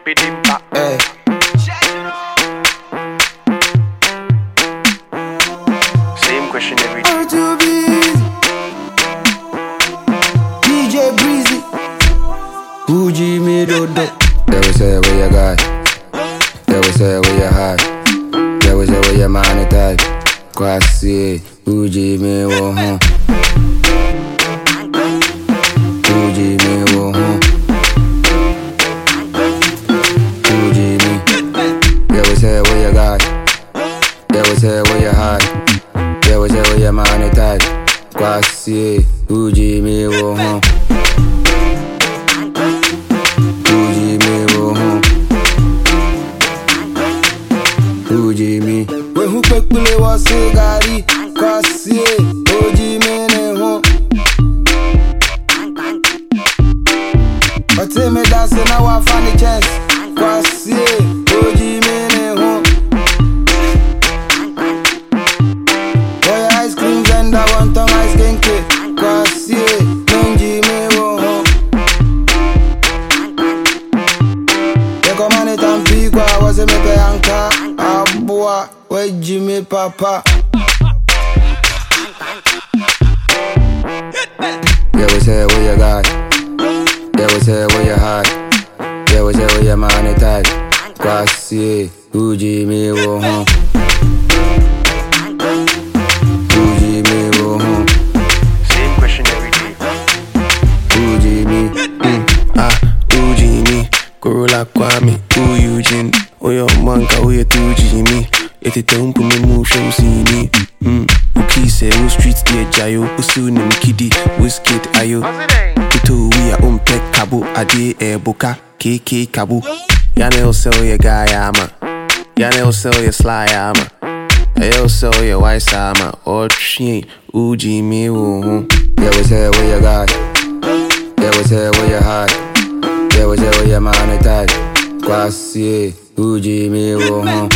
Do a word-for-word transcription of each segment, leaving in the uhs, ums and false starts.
Pidimpa. Hey. Same question every day. I'm too busy. D J Breezy. Uji me do do. They will say where you got. They will say where you hide. They will say where your money tight. Kwasi, Uji me wo home. Uji me wo home. Uji me. They will say where you got. They will say where you hide. They will say where your money tight. Kwasi, Uji me wo home. Uji me wo home. Uji me. We who pekule wa sigari. Kwasi, Uji me ne home. But tell me that's in our funny chance. Kwasi, Uji me ne home. Boy ice cream and I want on ice cream cake. Kwasi, Uji me wo home. You come on it and pick what was it me pe anka. Abua, we Jimmy Papa. Yeah, we say where you got. Yeah, we say where you hide. Yeah, we say where your money tight. Kwasi, Uji me wo home. Uji me wo home. Same question every day. Uji me. Mm, ah, Uji me. Corolla Kwame, who Eugene. Oyo manka, oyo tuji me. Eti te umpu me move, show see me. Mm, Uki say, who streets dear Jayo. Who soon him kiddy, Wizkid ayo. Kuto we are umpek kabu, ade e boka, K K kabu. Yane sell your guy ama. Yane sell your sly ama. Ayo sell your wise ama. Or tree, Uji me wo home. Yeah, we say where you got. Yeah, we say where you hide. Yeah, we say where your money tight. Kwasi, Uji me wo home.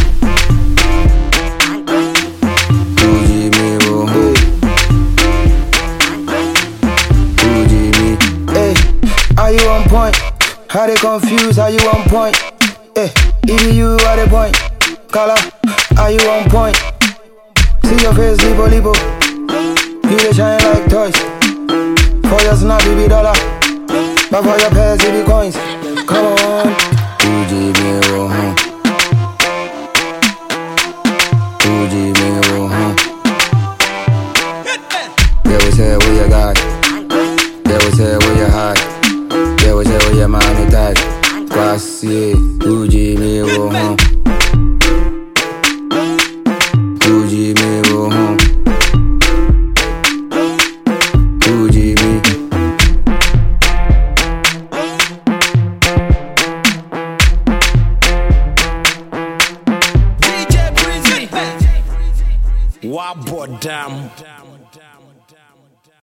Uji me wo home. Uji me. Hey, are you on point? How they confused? How you on point? Hey, if you are the point. Color, are you on point? See your face, libo libo. You they shine like toys. For your snap, it be dollar. But for your pairs, it be coins. Come on. Uji me wo home. Uji me wo home. Yeah, we say where you got. Yeah, we say where you hide. Yeah, we say where your money tight. Kwasi, Uji me wo home. Uji me wo home. Uji me. Wabodam.